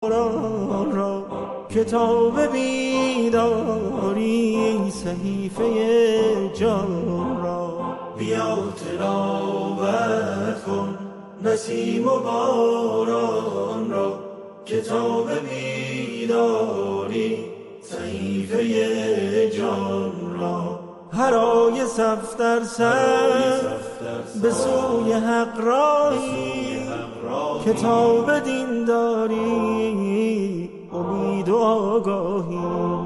باران را کتاب بیداری صحیفه جان را. بیا تلاوت کن نسیم و باران را کتاب بیداری صحیفه جان را. هر آیه صف در صف به سوی حق راهی کتاب دین داری امید و آگاهی.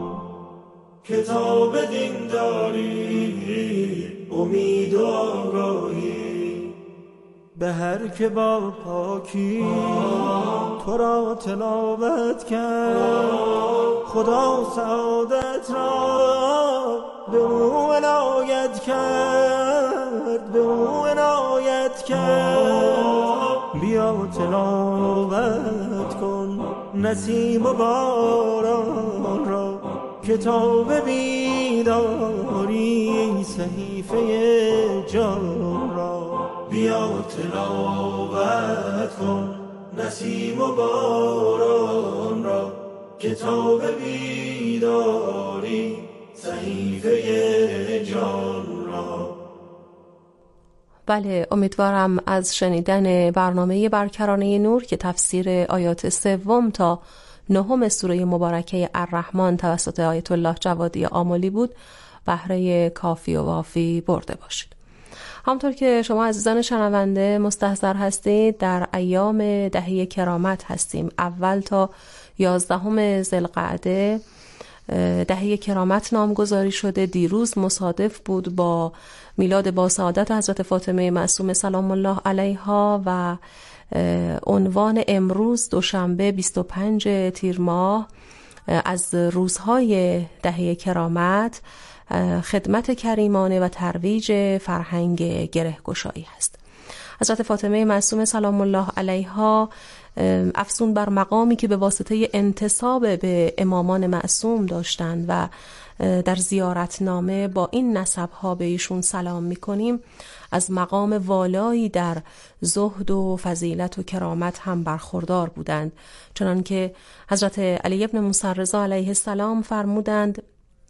کتاب دین داری امید و آگاهی. به هر که با پاکی تو را تلاوت کرد خدا سعادت را به او عنایت کرد، به او عنایت کرد. بیا تلاوت کن نسیم و باران را کتاب بیداری صحیفه جان را. بیا تلاوت کن نسیم و باران را کتاب بیداری صحیفه جان را. بله، امیدوارم از شنیدن برنامه برکرانه نور که تفسیر آیات 3 تا 9 سوره مبارکه الرحمن توسط آیت الله جوادی آملی بود بهره کافی و وافی برده باشید. همونطور که شما عزیزان شنونده مستحضر هستید در ایام دهه کرامت هستیم. اول تا 11 ذوالقعده دهه کرامت نامگذاری شده. دیروز مصادف بود با میلاد با سعادت حضرت فاطمه معصومه سلام الله علیها و عنوان امروز دوشنبه 25 تیر ماه از روزهای دهه کرامت خدمت کریمانه و ترویج فرهنگ گرهگشایی هست. حضرت فاطمه معصومه سلام الله علیها افزون بر مقامی که به واسطه انتساب به امامان معصوم داشتند و در زیارتنامه با این نسب‌ها به ایشون سلام می‌کنیم، از مقام والایی در زهد و فضیلت و کرامت هم برخوردار بودند، چنانکه حضرت علی ابن موسی رضا علیه السلام فرمودند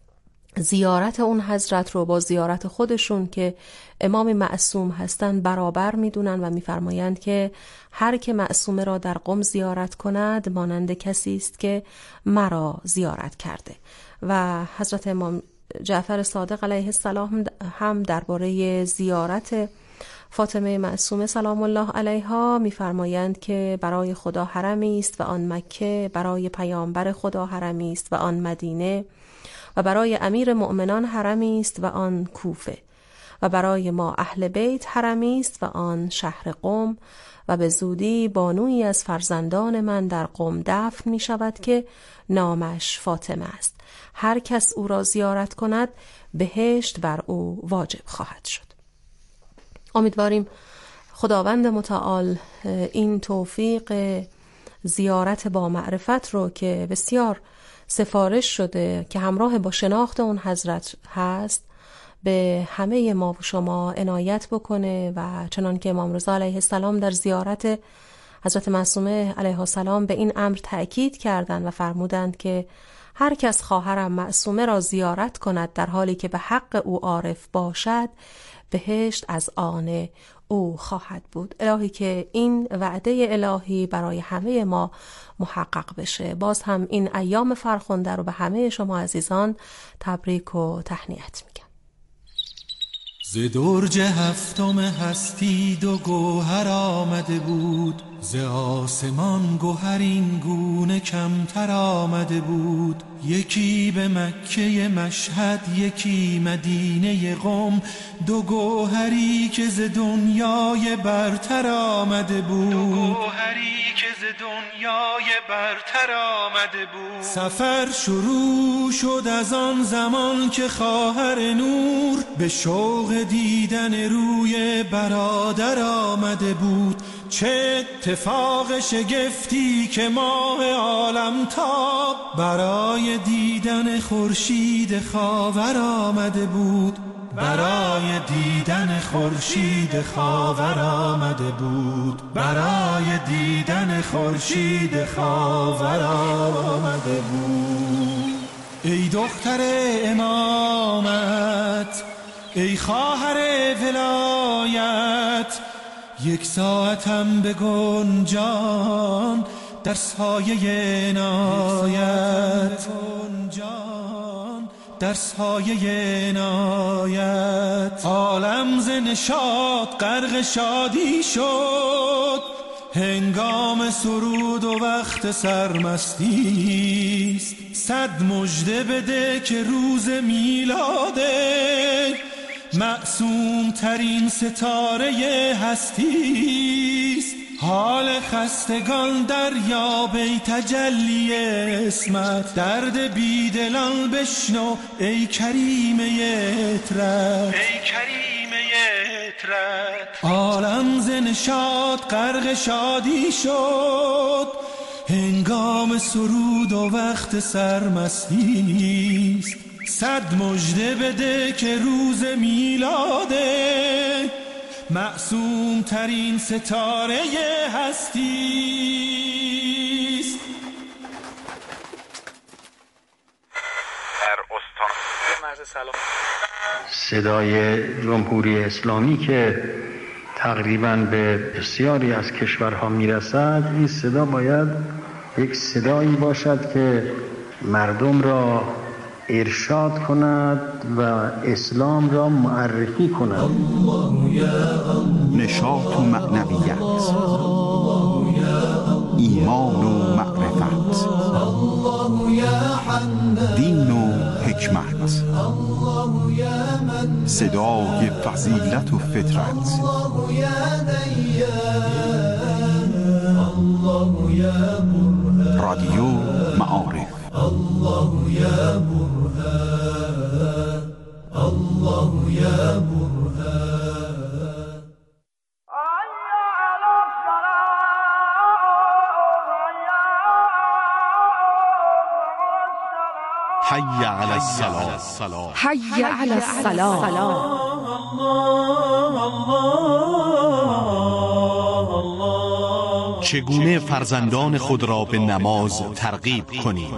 زیارت اون حضرت رو با زیارت خودشون که امام معصوم هستند برابر میدونن و میفرمایند که هر که معصومه را در قم زیارت کند مانند کسی است که مرا زیارت کرده. و حضرت امام جعفر صادق علیه السلام هم درباره زیارت فاطمه معصومه سلام الله علیها میفرمایند که برای خدا حرمی است و آن مکه، برای پیامبر خدا حرمی است و آن مدینه، و برای امیر مؤمنان حرمی است و آن کوفه، و برای ما اهل بیت حرمی است و آن شهر قم، و به زودی بانویی از فرزندان من در قم دفن می شود که نامش فاطمه است. هر کس او را زیارت کند بهشت بر او واجب خواهد شد. امیدواریم خداوند متعال این توفیق زیارت با معرفت رو که بسیار سفارش شده که همراه با شناخت اون حضرت هست به همه ما و شما عنایت بکنه. و چنان که امام رضا علیه السلام در زیارت حضرت معصومه علیه السلام به این امر تأکید کردند و فرمودند که هر کس خواهرم معصومه را زیارت کند در حالی که به حق او عارف باشد بهشت از آن او خواهد بود. الهی که این وعده الهی برای همه ما محقق بشه. باز هم این ایام فرخنده رو به همه شما عزیزان تبریک و تهنیت میگم. ز درج هفتم هستی دو گوهر آمده بود، ز آسمان گوهرین گونه کمتر آمده بود. یکی به مکه مشهد یکی مدینه قم، دو گوهری که ز دنیای برتر آمده بود. سفر شروع شد از آن زمان که خواهر نور به شوق دیدن روی برادر آمده بود. چه اتفاق شگفتی که ماه عالمتاب برای دیدن خورشید خاور آمده بود. برای دیدن خورشید خاور آمده بود، برای دیدن خورشید خاور آمده بود. ای دختر امامت، ای خواهر ولایت، یک ساعتم بگن جان در سایه عنایت، در سایه عنایت. عالم ز نشاط غرق شادی شد، هنگام سرود و وقت سرمستی است. صد مژده بده که روز میلاده، معصوم ترین ستاره هستی است. حال خستگان دریاب ای تجلی اسمت، درد بیدلان بشنو ای کریم عطرت، ای کریم عطرت. عالم ز نشاط غرق شادی شد، هنگام سرود و وقت سرمستی است. صد مژده بده که روز میلاده، معصوم ترین ستاره هستی است. در استان مرز سلام صدای جمهوری اسلامی که تقریباً به بسیاری از کشورها میرسد، این صدا باید یک صدایی باشد که مردم را ارشاد کند و اسلام را معرفی کند. نشاط و معنویت، ایمان و معرفت، دین و حکمت، صدای فضیلت و فطرت. رادیو معارف. الله یا برهان، الله یا برهان. حی علی الصلاة، حی علی الصلاة. چگونه فرزندان خود را به نماز ترغیب کنیم؟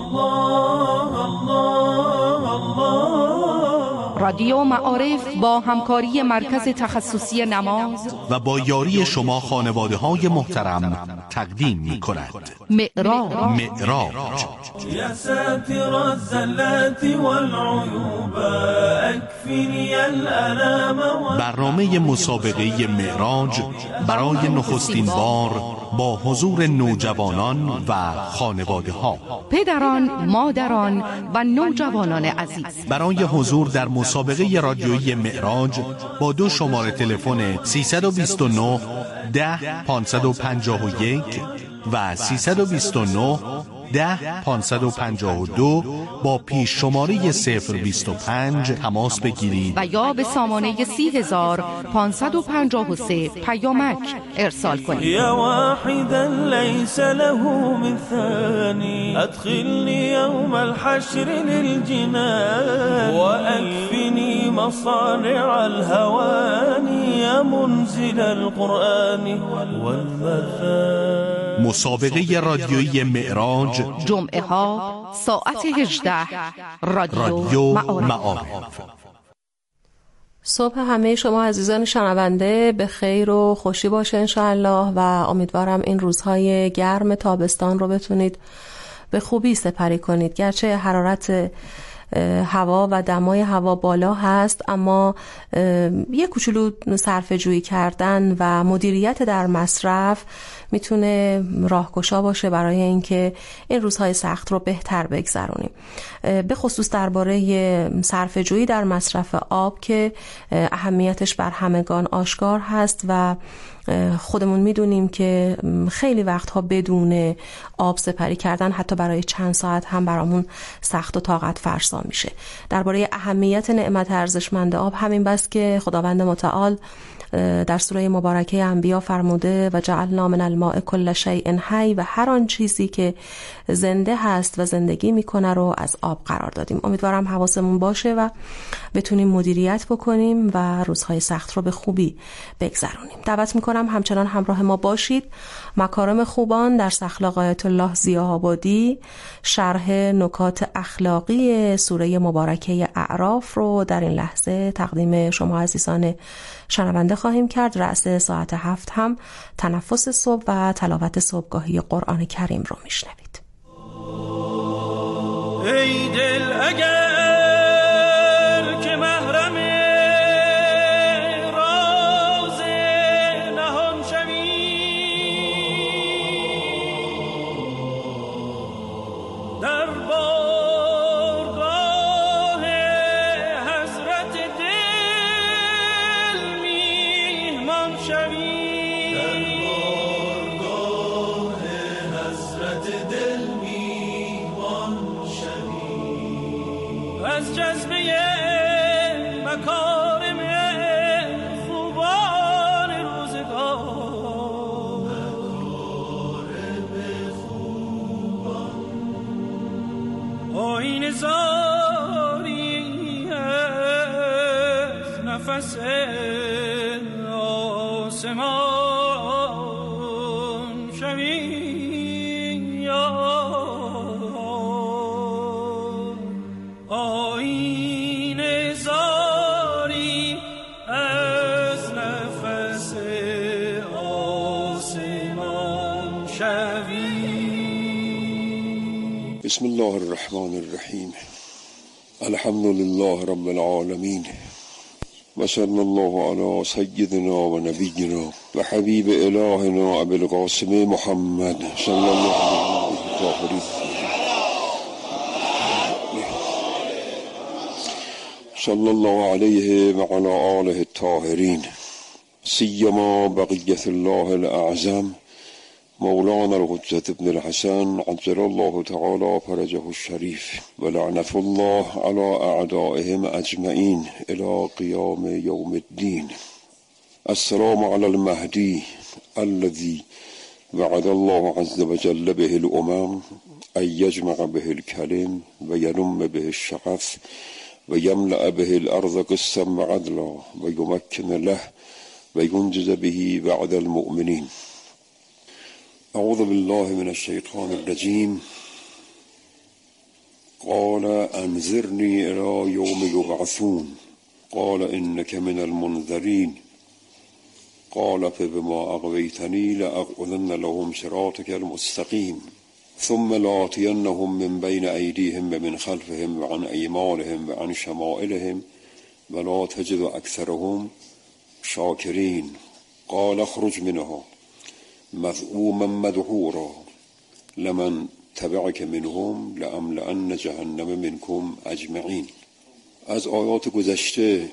رادیو معارف با همکاری مرکز تخصصی نماز و با یاری شما خانواده های محترم تقدیم می کند. معراج. یا ساتر الزلات والعیوب اکفنی الالام. برنامه مسابقه معراج برای نخستین بار با حضور نوجوانان و خانواده ها، پدران، مادران و نوجوانان عزیز. برای حضور در مسابقه رادیویی معراج با 2 شماره تلفن 329 10 551 و 329 10 552 با پیش شماره 025 تماس بگیرید و یا به سامانه 30553 پیامک ارسال کنید. یا واحدا لیس له مثانی، ادخلنی یوم الحشر للجنان، و اکفنی مصارع الهوانی، یا منزل القرآن والمثان. مسابقه رادیویی معراج، جمعه ها ساعت 18. رادیو معارف. صبح همه شما عزیزان شنونده به خیر و خوشی باشه انشاءالله و امیدوارم این روزهای گرم تابستان رو بتونید به خوبی سپری کنید. گرچه حرارت هوا و دمای هوا بالا هست، اما یک کوچولو صرفه جویی کردن و مدیریت در مصرف میتونه راهگشا باشه برای اینکه این روزهای سخت رو بهتر بگذرونیم. به خصوص درباره صرفه جویی در مصرف آب که اهمیتش بر همگان آشکار هست و خودمون میدونیم که خیلی وقتها بدون آب سپری کردن حتی برای چند ساعت هم برامون سخت و طاقت فرسا میشه. درباره اهمیت نعمت ارزشمند آب همین بس که خداوند متعال در سوره مبارکه انبیا فرموده و جعلنا من الماء کل شیء حی و هر آن چیزی که زنده هست و زندگی میکنه رو از آب قرار دادیم. امیدوارم حواسمون باشه و بتونیم مدیریت بکنیم و روزهای سخت رو به خوبی بگذرونیم. دعوت میکنم همچنان همراه ما باشید. مکارم خوبان در اخلاق آیت الله ضیاءآبادی شرح نکات اخلاقی سوره مبارکه اعراف رو در این لحظه تقدیم شما عزیزان شنونده خواهیم کرد. رأس ساعت 7 هم تنفس صبح و تلاوت صبحگاهی قرآن کریم رو میشنوید. ای دل اگر که محرم راز نهان شوی، در بارگاه حضرت دل میهمان شوی، در بارگاه حضرت دل میهمان شوی، از جذبه مکارم خوبان روزگار، آیین زاری از نفس آسمان شوی، آیین زاری از نفس آسمان شوی. بسم الله الرحمن الرحیم. الحمد لله رب العالمین و صلی الله علی سیدنا و نبینا و حبیب الهنا ابی القاسم محمد صلی الله علیه الطاهرین صلی الله علیه و علی آله الطاهرین، سیما بقیت الله الاعظم مولانا الحجة ابن الحسن عجل الله تعالى فرجه الشريف و لعنة الله على اعدائهم اجمعین الى قیام یوم الدین. السلام على المهدی الذي وعد الله عز وجل به الامم ان یجمع به الکلم و ینم به الشغف و یملأ به الارض قسطا و عدلا و یمکن له و ینجز به وعد المؤمنین. اعوذ بالله من الشیطان الرجیم. قال انذرنی الی یوم یبعثون قال انک من المنذرین قال فبما اغویتنی لاقعدن لهم صراطک المستقیم ثم لآتینهم من بین ایدیهم و من خلفهم و عن ایمانهم و عن شمائلهم ولا تجد اکثرهم شاکرین قال اخرج منها مذءوما مدحورا لمن تبعك منهم لأملأن جهنم منكم اجمعین. از آیات گذشته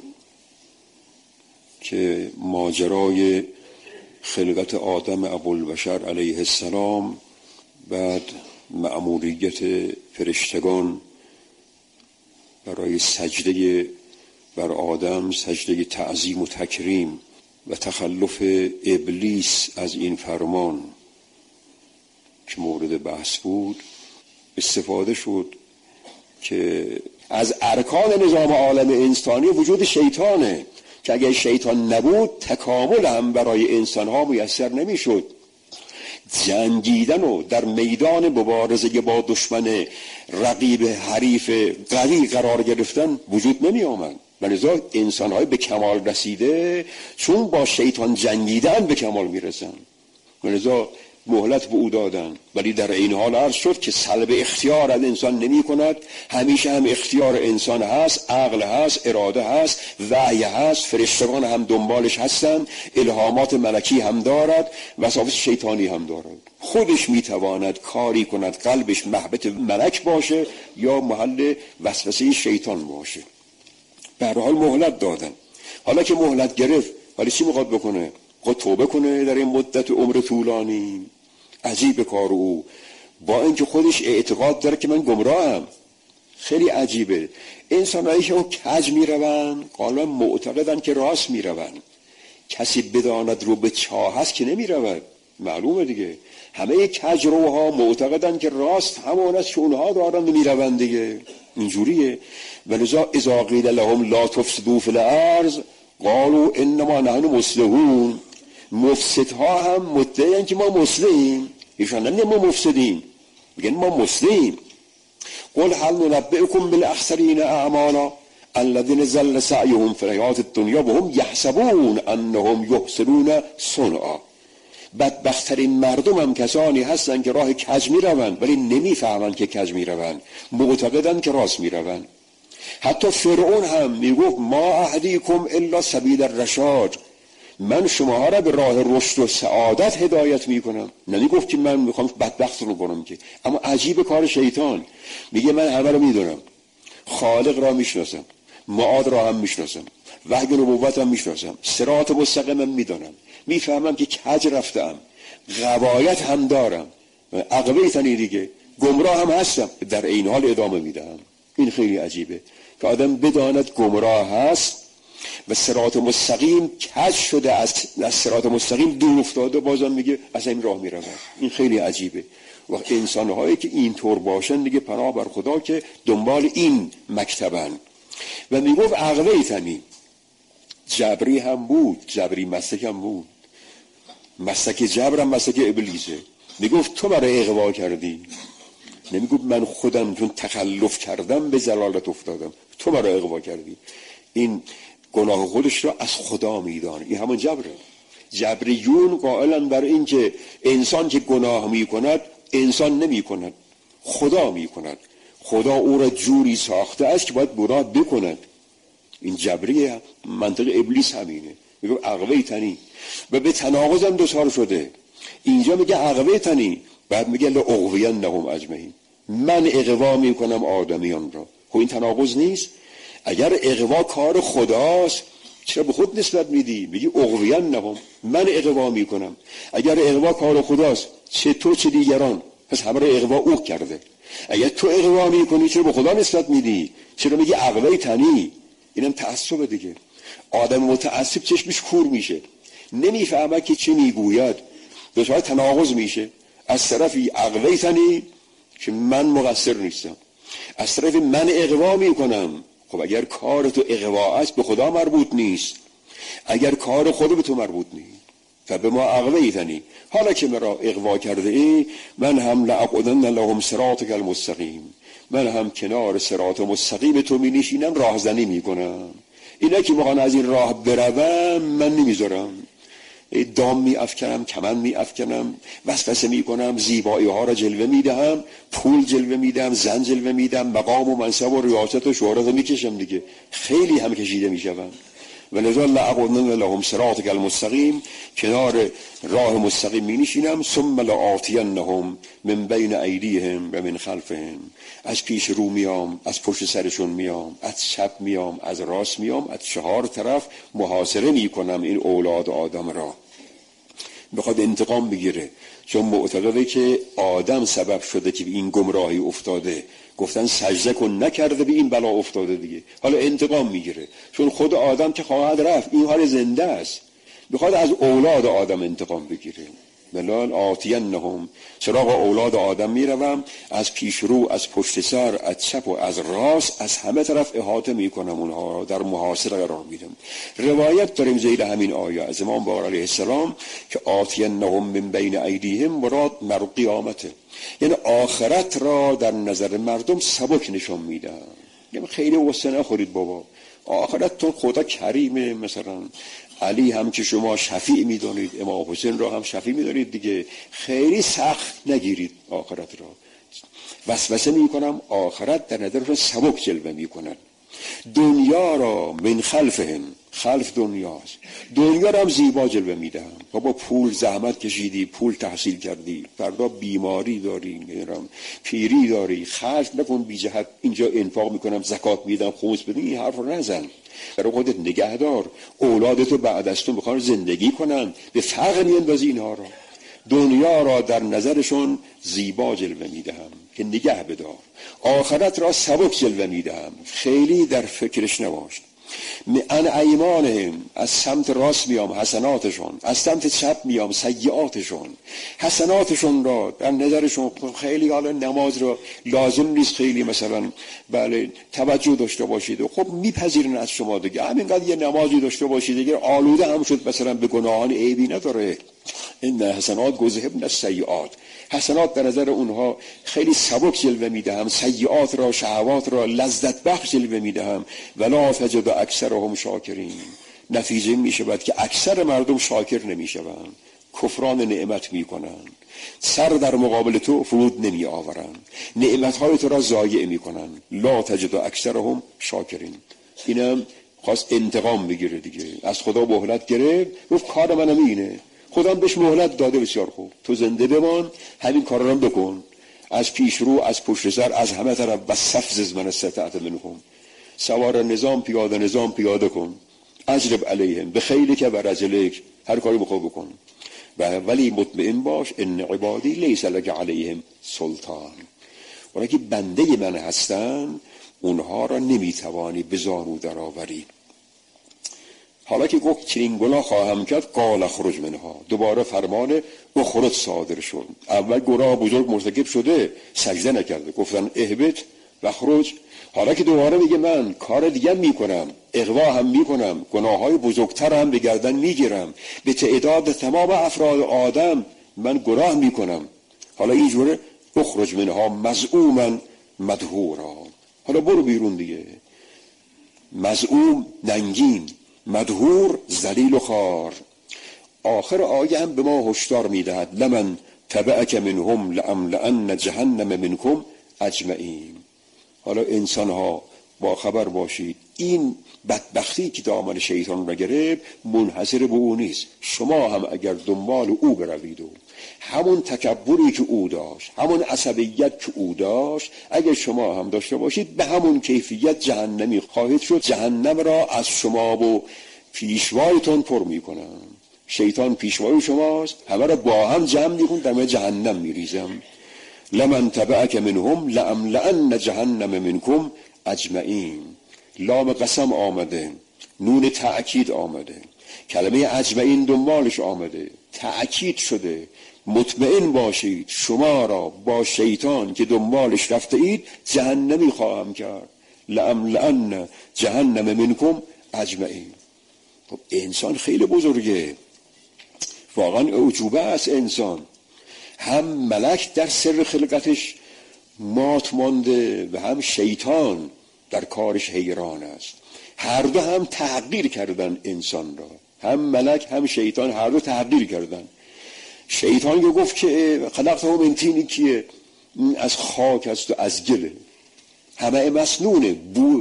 که ماجرای خلقت آدم ابوالبشر علیه السلام، بعد مأموریت فرشتگان برای سجده بر آدم، سجده تعظیم و تکریم و تخلف ابلیس از این فرمان که مورد بحث بود، استفاده شد که از ارکان نظام عالم انسانی وجود شیطانه که اگر شیطان نبود تکامل هم برای انسانها میسر نمیشد. جنگیدن و در میدان مبارزه با دشمن رقیب حریف قوی قرار گرفتن وجود نمی آمد. لذا انسان‌های به کمال رسیده چون با شیطان جنگیدن به کمال میرسن، لذا مهلت به او دادن. ولی در این حال عرض شد که سلب اختیار از انسان نمی کند، همیشه هم اختیار انسان هست، عقل هست، اراده هست، وحی هست، فرشتگان هم دنبالش هستن، الهامات ملکی هم دارد، وساوس شیطانی هم دارد. خودش میتواند کاری کند قلبش محبت ملک باشه یا محل وسوسه شیطان باشه. به هر حال مهلت دادن. حالا که مهلت گرفت ولی چی میخواد بکنه؟ خود توبه کنه در این مدت عمر طولانی. عجیب کار او، با اینکه خودش اعتقاد داره که من گمراهم. خیلی عجیبه. انسانایی که کج میروند غالبا معتقدن که راست میروند. کسی بداند رو به چاه هست که نمی رود. معلومه دیگه، همه کجروها معتقدن که راست همان است که اونها دارن می روند دیگه، اینجوریه. ولذا اذا قیل لهم لا تفسدوا فی الارض قالوا انما نحن مصلحون. مفسدها هم مدعیان که ما مصلحیم، ایشان نمیگن ما مفسدیم، میگن ما مصلحیم. قل هل ننبئكم بالاخسرین اعمالا الذين ضل سعيهم في الحياة الدنيا وهم يحسبون انهم يحسنون صنعا. بدبخترین مردم هم کسانی هستن که راه کج می روند ولی نمیفهمند که کج می روند، معتقدن که راست می روند. حتی فرعون هم می گفت ما اهدیکم الا سبیل الرشاد، من شما را به راه رشد و سعادت هدایت می کنم. نمی گفت که من میخوام بدبخت رو کنم که. اما عجیب کار شیطان، میگه من همه رو میدونم، خالق را میشناسم، معاد را هم میشناسم، وحی نبوت هم میشناسم، صراط مستقیم هم میدونم، میفهمم که کج رفتم، غوایت هم دارم، عقبیتنی دیگه، گمراه هم هستم، در این حال ادامه میدم. این خیلی عجیبه که آدم بداند گمراه هست و صراط مستقیم کج شده، از صراط مستقیم دور افتاده، بازم میگه از این راه میرم. این خیلی عجیبه. و انسانهایی که اینطور باشن دیگه پناه بر خدا که دنبال این مکتبن. و میگفت عقبیتنی، جبری هم بود، جبری مسلک هم بود، مسلک جبر هم مسلک ابلیسه. میگفت تو برای اغوا کردی، نمیگفت من خودم چون تخلف کردم به ضلالت افتادم، تو برای اغوا کردی. این گناه خودش را از خدا میدانه، این همون جبره. جبریون قائلن بر این که انسان که گناه میکند انسان نمیکند، خدا میکند، خدا او را جوری ساخته است که باید گناه بکند. این جبریه، منطق ابلیس همینه. میگه عقبیتنی و به تناقض هم دوچار شده. اینجا میگه عقبیتنی، بعد میگه لاغوینهم اجمعین، من اغوا میکنم آدمیان را. خب این تناقض نیست؟ اگر اغوا کار خداست چرا به خود نسبت میدی؟ میگی اغوینهم، من اغوا میکنم. اگر اغوا کار خداست چه تو چه دیگران، پس همه را اغوا او کرده. اگر تو اغوا میکنی چرا به خدا نسبت میدی؟ چرا میگی عقبیتنی؟ اینم تعصب دیگه. آدم متعصب چشمش کور میشه، نمیفهمه که چه میگوید، دچار تناقض میشه. از طرفی عقبیتنی که من مقصر نیستم، از طرفی من اغوا میکنم. خب اگر کار تو اغوا است به خدا مربوط نیست، اگر کار خود به تو مربوط نیست، فبه ما عقبیتنی، حالا که مرا اغوا کرده ای من هم لأقعدن لهم صراطک المستقیم، من هم کنار صراط مستقیم تو می نشینم، راهزنی می کنم. اینا که میخوان از این راه بروم من نمیذارم، دام می افکنم، کمن می افکنم، وسوسه می کنم، زیبایی ها را جلوه می دهم، پول جلوه می دهم، زن جلوه می دهم، مقام و منصب و ریاست و شهرت می کشم دیگه، خیلی هم کشیده می شوم. و لذا لأقعدن لهم صراطک المستقیم، کنار راه مستقیم می نشینم. ثم لآتینهم من بین ایدیهم و من خلفهم، از پیش رو میام، از پشت سرشون میام، از چپ میام، از راست میام، از چهار طرف محاصره می کنم این اولاد آدم را. بخواد انتقام بگیره، چون معتقده که آدم سبب شده که این گمراهی افتاده، گفتن سجده کن نکرده به این بلا افتاده دیگه، حالا انتقام میگیره. چون خود آدم که خواهد رفت، این حال زنده است، بخواد از اولاد آدم انتقام بگیره. بلال آتینهم، سراغ اولاد آدم میروم، از پیش رو، از پشت سر، از چپ و از راست، از همه طرف احاطه میکنم، اونها را در محاصره قرار میدم. روایت داریم زیر همین آیه از امام باقر علیه السلام که آتینهم من بین ایدیهم مراد مر قیامته، یعنی آخرت را در نظر مردم سبک نشان میدم. یعنی خیلی غصه نخورید بابا، آخرتتون خدا کریمه، مثلا علی هم که شما شفیع میدونید، امام حسین را هم شفیع میدونید دیگه، خیلی سخت نگیرید آخرت را. وسوسه میکنم آخرت در نظرشون سبک جلوه میکنن. دنیا را من خلفهم، خلف دنیاست، دنیا را هم زیبا جلوه میدهم. بابا پول زحمت کشیدی، پول تحصیل کردی، فردا بیماری داری، پیری داری، خرج نکن بی جهت، اینجا انفاق میکنم، زکات میدم، خمس بدم، این حرف رو نزن. برای خودت نگهدار، اولادتو بعد از تو میخوان زندگی کنن، به فرق میاندازی اینها را. دنیا را در نظرشون زیبا جلوه میدهم که نگه بدار، آخرت را سبک جلوه میدهم، خیلی در فکرش نباش. ان ایمانهم، از سمت راست میام حسناتشون، از سمت چپ میام سیئاتشون. حسناتشون را در نظرشون خیلی حالا نماز را لازم نیست خیلی مثلا بله توجه داشته باشید، خب میپذیرن از شما دیگه، همینقدر یه نمازی داشته باشید دیگه آلوده هم شد مثلا به گناهان عیبی نداره. این حسنات گذهبن السیئات، حسنات در نظر اونها خیلی سبک جلوه میدهم، سیئات را شهوات را لذت بخش جلوه میدهم. ولا تجد اکثرهم شاکرین، نتیجه میشود که اکثر مردم شاکر نمیشوند، کفران نعمت میکنند، سر در مقابل تو فرود نمی آورند، نعمتهای تو را ضایع میکنند. لا تجد اکثرهم شاکرین. اینم خواست انتقام بگیره دیگه، از خدا مهلت گرفت، گفت کار منم اینه، خدا بهش مهلت داده، بسیار خوب، تو زنده بمان، همین کار رو بکن، از پیش رو، از پشت سر، از همه طرف، واستفزز من استطعت منهم، سوار نظام پیاده نظام پیاده کن، اجلب علیهم بخیلک و رجلک، هر کاری بخواه بکن، ولی مطمئن باش ان عبادی لیس لک علیهم سلطان، ولی که بنده من هستن اونها را نمیتوانی به زانو در آوری. حالا که گفت چنین گناه خواهم کرد، قال اخرج منها، دوباره فرمان اخرج صادر شد. اول گناه بزرگ مرتکب شده سجده نکرده، گفتن اهبط و اخرج. حالا که دوباره میگه من کار دیگه میکنم، اغوا هم میکنم، گناههای بزرگتر هم به گردن میگیرم، به تعداد تمام افراد آدم من گناه میکنم. حالا اینجوره اخرج منها مذءوما مدحورا، حالا برو بیرون دیگه. مذءوم ننگین، مدحور ذلیل و خوار. آخر آیه هم به ما هشدار میدهد لمن تبعک منهم لأملأن جهنم منکم اجمعین. حالا انسان ها با خبر باشید این بدبختی که دامن شیطان را گرفت منحصر به او نیست. شما هم اگر دنبال او بروید و همون تکبری که او داشت، همون عصبیت که او داشت، اگر شما هم داشته باشید به همون کیفیت جهنمی خواهید شد. جهنم را از شما و پیشوایتون پر میکنم. شیطان پیشوای شماست، همه را با هم جمع میکن در جهنم میریزم. لمن تبعک منهم لأملأن جهنم منکم اجمعین. لام قسم آمده، نون تأکید آمده، کلمه اجمعین دنبالش آمده، تأکید شده. مطمئن باشید شما را با شیطان که دنبالش رفته اید جهنمی خواهم کرد. لأملأن جهنم منکم اجمعین. خب انسان خیلی بزرگه، واقعا اعجوبه است انسان. هم ملک در سر خلقتش مات مانده و هم شیطان در کارش حیران است. هر دو هم تحقیر کردن انسان را، هم ملک هم شیطان هر دو تحقیر کردن. شیطان که گفت که خلقته من طین، کیه؟ از خاک است و از گله، همه مسنونه،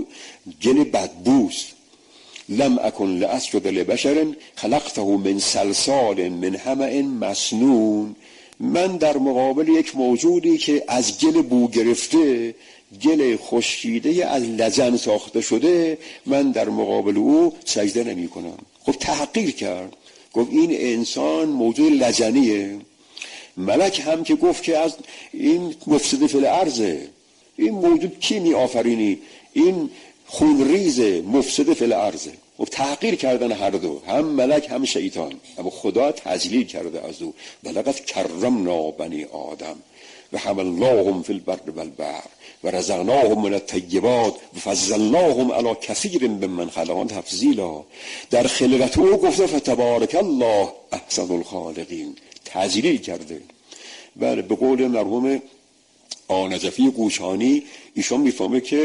گل بدبوست. لم اکن لاسجد لبشر خلقته من صلصال من حمأ مسنون. من در مقابل یک موجودی که از گل بو گرفته، گل خشکیده از لجن ساخته شده، من در مقابل او سجده نمی کنم. خب تحقیر کرد، گفت این انسان موجود لجنیه. ملک هم که گفت که از این مفسد فی الارضه، این موجود کی می آفرینی؟ این خونریز مفسد فی الارضه. و تحقیر کردن هر دو، هم ملک هم شیطان. اما خدا تجلیل کرده از او، ولقد کرمنا بنی آدم و حملناهم فی البر والبحر و رزقناهم من الطیبات و فضلناهم علی کثیر ممن خلقنا تفضیلا. در خلقت او گفته فتبارک الله احسن الخالقین، تجلیل کرده. بله، به قول مرحوم آنجفی قوشانی ایشان میفهمه که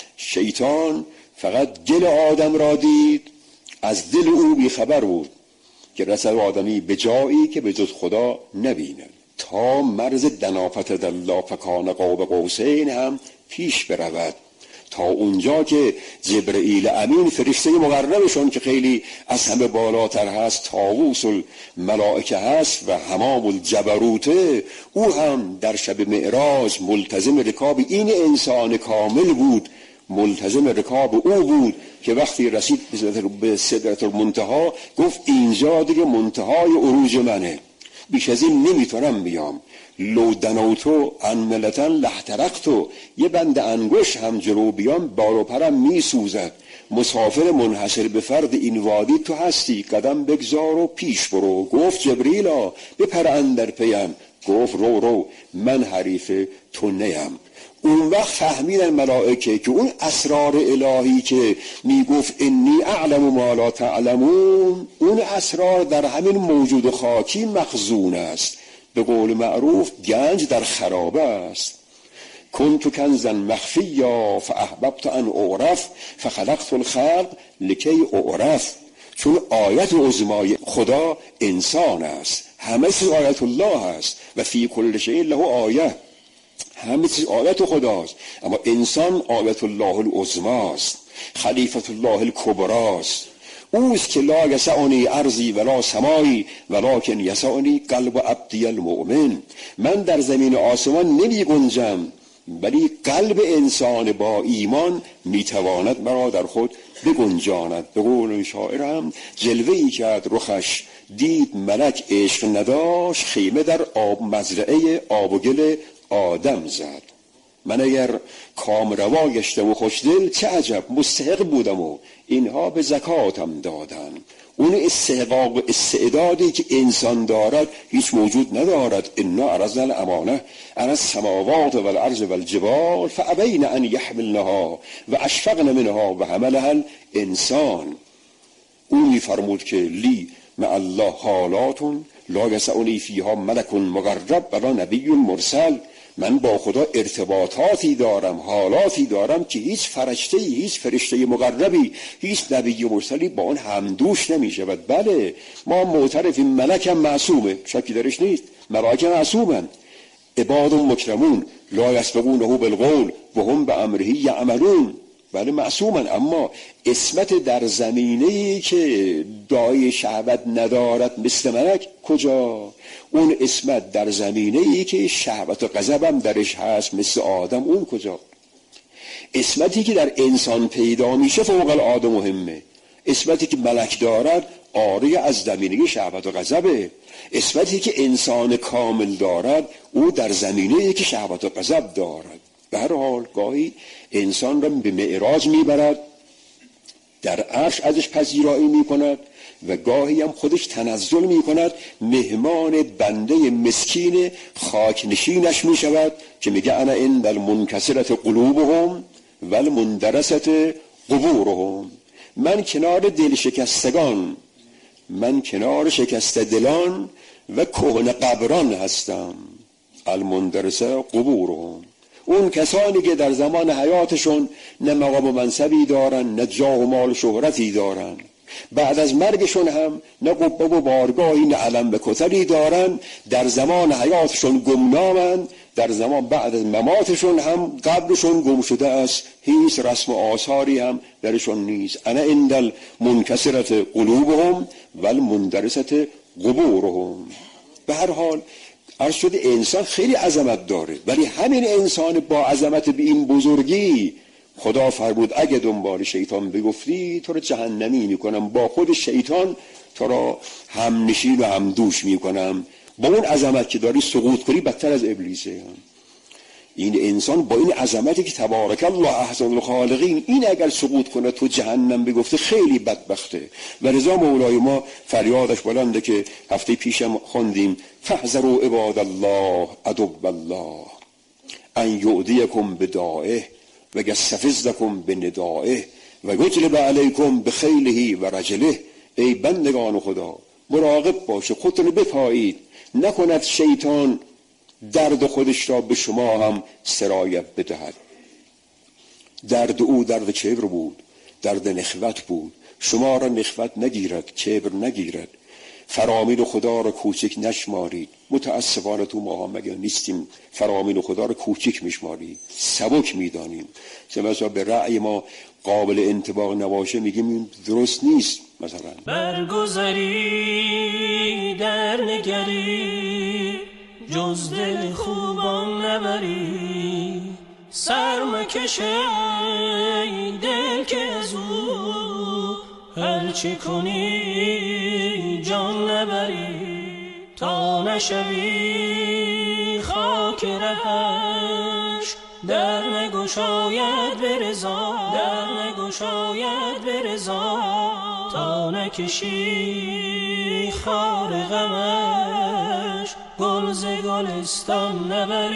شیطان فقط گل آدم را دید، از دل او بیخبر بود که رسد آدمی به جایی که به جز خدا نبیند، تا مرز دنافت دلا فکان قاب قوسین هم پیش برود، تا اونجا که جبرئیل امین فرشته مقربشون که خیلی از همه بالاتر هست، طاووس الملائکه هست و حمام الجبروته، او هم در شب معراج ملتزم رکاب این انسان کامل بود، ملتزم رکاب او بود که وقتی رسید به سدرة المنتهی گفت اینجا دیگه منتهای عروج منه، بیش از این نمیتونم بیام. لو دنوتو ان ملتن لحترقتو، یه بند انگوش هم جلو بیام بال و پرم می سوزد. مسافر منحصر به فرد این وادی تو هستی، قدم بگذار و پیش برو. گفت جبریلا بپر اندر پیم، گفت رو رو من حریف تو نیم. اون وقت فهمیدن ملائکه که اون اسرار الهی که میگفت انی اعلم ما لا تعلمون، اون اسرار در همین موجود خاکی مخزون است. به قول معروف گنج در خرابه است. کنت کنزا مخفیا فاحببت ان اعرف فخلقت الخلق لکی اعرف. چون آیت عظمای خدا انسان است، همه چیز آیت الله است و فی کل شیء له آیه، همه چیز آیت خداست. اما انسان آیت الله العظمی است، خلیفت الله الکبری است. اوست که لا یسعنی ارضی ولا سمایی ولکن یسعنی قلب عبدی المؤمن. من در زمین آسمان نمی گنجم، ولی قلب انسان با ایمان میتواند مرا در خود بگنجاند. به قول شاعر هم جلوه‌ای کرد رخش، دید ملک عشق نداشت، خیمه در آب مزرعه آب و گل آدم زد. من اگر کام روا گشتم و خوشدل، چه عجب مستحق بودم و اینها به زکاتم دادن. اون استحقاق و استعدادی که انسان دارد هیچ موجود ندارد. انا عرضنا الامانه علی السماوات والارض والجبال فابین ان یحملنها و اشفقن منها و حملها الانسان. اون میفرمود که لی مع الله حالات لا یسعنی فیها ملک مقرب ولا نبی مرسل. من با خدا ارتباطاتی دارم، حالاتی دارم که هیچ فرشته‌ای، هیچ فرشته مقربی، هیچ نبی مرسلی با آن همدوش نمی شود. بله ما معترفیم ملک هم معصومه، شکی درش نیست، ملائکه معصومن. عباد مکرمون لا یسبقونه بالقول و هم بامره یعملون. بله معصومن، اما عصمت در زمینه‌ای که دای شهوت ندارد مثل ملک کجا؟ اون عصمت در زمینه‌ای که شهوت و غضب هم درش هست مثل آدم، اون کجا؟ عصمتی که در انسان پیدا میشه فوق العاده مهمه. عصمتی که ملک دارد عاری از زمینه شهوت و غضبه. عصمتی که انسان کامل دارد او در زمینه‌ای که شهوت و غضب دارد. به هر حال گاهی انسان را به معراج میبرد، در عرش ازش پذیرایی میکند و گاهی هم خودش تنزل میکند، مهمان بنده مسکین خاک نشینش میشود که میگه انا عند المنکسرة قلوبهم و المندرسة قبورهم. من کنار دل شکستگان، من کنار شکست دلان و کهنه قبران هستم. المندرسة قبورهم، اون کسانی که در زمان حیاتشون نه مقام و منصبی دارن، نه جاه و مال و شهرتی دارن، بعد از مرگشون هم نه قبه و بارگاهی نه علم و کتری دارن، در زمان حیاتشون گمنامن، در زمان بعد از مماتشون هم قبرشون گم شده است، هیچ رسم و آثاری هم درشون نیست. انا عند المنکسرة قلوبهم و المندرسة قبورهم. به هر حال عرض شده انسان خیلی عظمت داره، ولی همین انسان با عظمت به این بزرگی خدا فرمود اگه دنبال شیطان بگفتی تو رو جهنمی میکنم، با خود شیطان تو رو هم نشین و هم دوش میکنم. با اون عظمت که داری سقوط کنی بدتر از ابلیسه. این انسان با این عظمتی که تبارک الله احسن الخالقین، این اگر سقوط کنه تو جهنم بگفته خیلی بدبخته. و رضا مولای ما فریادش بلنده که هفته پیشم خوندیم فاحذروا عباد الله عدو الله ان یؤذیکم بدائه و یستفزکم بندائه و یجلب علیکم بخیله و رجله. ای بندگان خدا مراقب باشه، خودتون بپایید، نکند شیطان درد خودش را به شما هم سرایت بدهد. درد او درد کبر بود، درد نخوت بود. شما را نخوت نگیرد، کبر نگیرد. فرامین خدا را کوچک نشمارید. متاسفانه تو ما هم مگه نیستیم فرامین خدا را کوچک میشمارید، سبک میدانیم. مثلا به رأی ما قابل انطباق نباشه میگیم درست نیست. مثلا برگذری در نگری جز دل خوبان نبری، سر مکشه دل که از او هرچی کنی جان نبری، تا نشوی که رهش در نگشاید به رضا، در نگشاید به رضا، تا نکشی خار غمش گل ز گلستان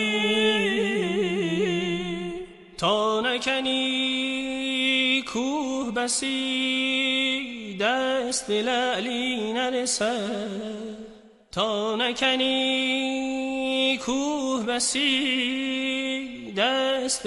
نبری، تا نکنی کوه بسی دست لعلی نرسد، تا نکنی کوه بسی دست